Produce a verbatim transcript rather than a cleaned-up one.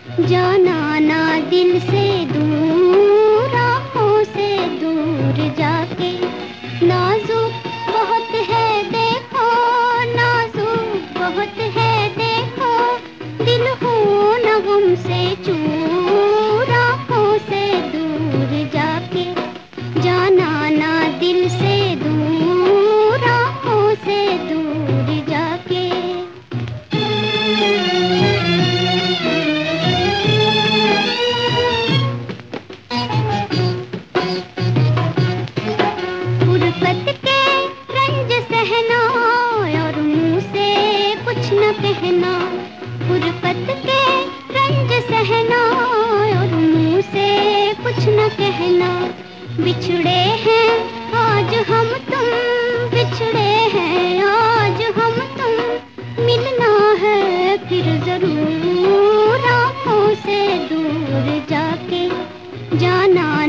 जाना ना दिल से दूर, आँखों से दूर जाके। नाजुक बहुत है देखो, नाजुक बहुत है देखो, दिल हो न गम से चूर, आँखों से दूर जाके। जाना ना दिल से दूर, आँखों से दूर जाके। उल्फत के रंज सहना और मुँह से कुछ न कहना, उल्फत के रंज सहना और मुँह से कुछ न कहना। बिछड़े हैं आज हम तुम, बिछड़े हैं आज हम तुम, मिलना है फिर जरूर, आँखों से दूर जाके। जाना